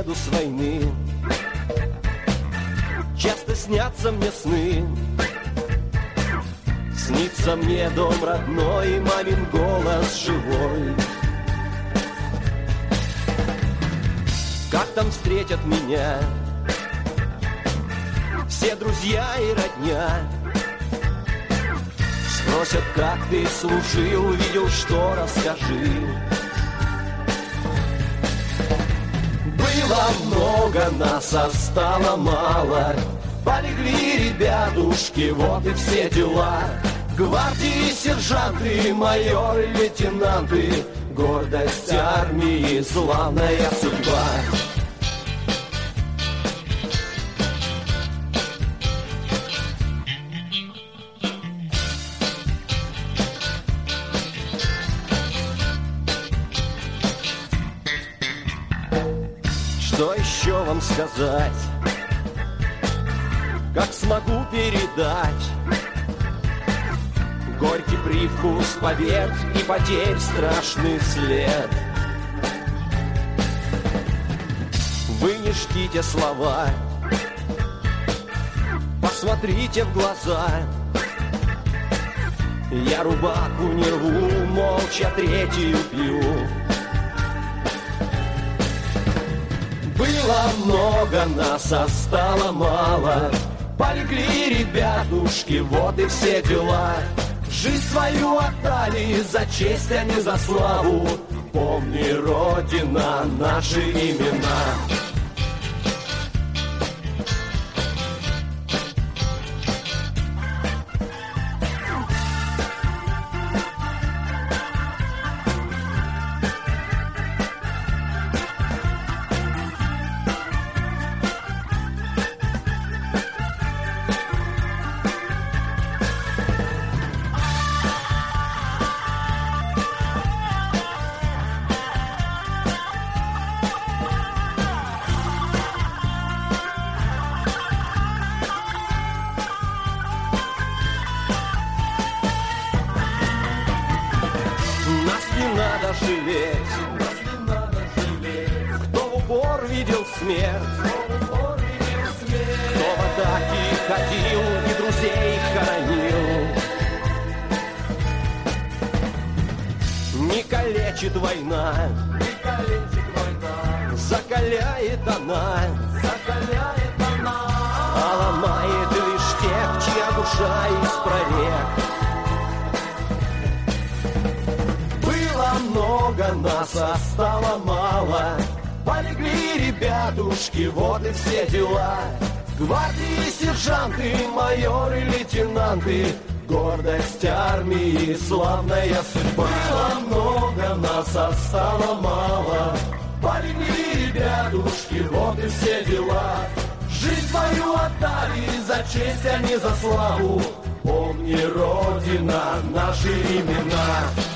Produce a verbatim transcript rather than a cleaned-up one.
приеду с войны. Часто снятся мне сны. Снится мне дом родной, мамин голос живой. Как там встретят меня все друзья и родня? Спросят, как ты служил, видел, что, расскажи. Было много, нас, а стало мало. Полегли ребятушки, вот и все дела. Гвардии, сержанты, майоры, лейтенанты, гордость армии, славная судьба. Что еще вам сказать? Как смогу передать горький привкус побед и потерь, страшный след? Вы не ждите слова, посмотрите в глаза. Я рубаху не рву, молча третью пью. Было много, нас, а стало мало. Полегли ребятушки, вот и все дела. Жизнь свою отдали за честь, а не за славу. Помни, Родина, наши имена. Надо жалеть, кто в упор видел смерть, кто в атаке ходил и друзей хоронил. Не калечит война, закаляет она, а ломает лишь тех, чья душа из прорех. Много, нас, а стало мало. Полегли ребятушки, вот и все дела. Гвардии, сержанты, майоры, лейтенанты, гордость армии, славная судьба. Было много, нас, а стало мало. Полегли ребятушки, вот и все дела. Жизнь свою отдали за честь, а не за славу. Помни, Родина, наши имена.